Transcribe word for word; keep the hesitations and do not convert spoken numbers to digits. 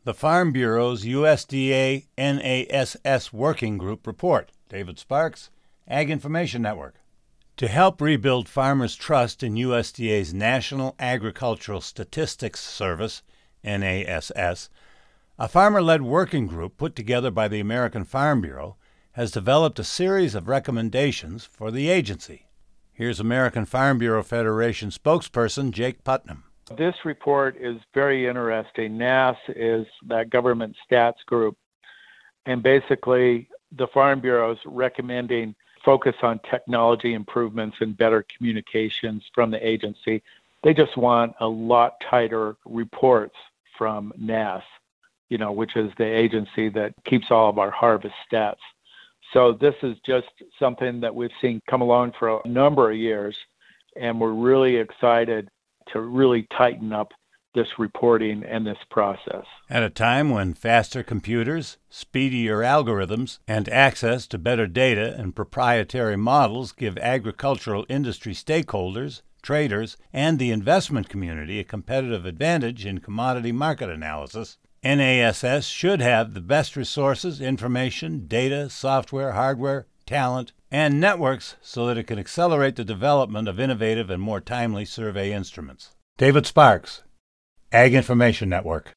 The Farm Bureau's U S D A N A S S Working Group report. David Sparks, Ag Information Network. To help rebuild farmers' trust in U S D A's National Agricultural Statistics Service, N A S S, a farmer-led working group put together by the American Farm Bureau has developed a series of recommendations for the agency. Here's American Farm Bureau Federation spokesperson Jake Putnam. This report is very interesting. N A S is that government stats group, and basically the Farm Bureau is recommending focus on technology improvements and better communications from the agency. They just want a lot tighter reports from N A S, you know, which is the agency that keeps all of our harvest stats. So this is just something that we've seen come along for a number of years, and we're really excited to really tighten up this reporting and this process. At a time when faster computers, speedier algorithms, and access to better data and proprietary models give agricultural industry stakeholders, traders, and the investment community a competitive advantage in commodity market analysis, N A S S should have the best resources, information, data, software, hardware, talent, and networks so that it can accelerate the development of innovative and more timely survey instruments. David Sparks, Ag Information Network.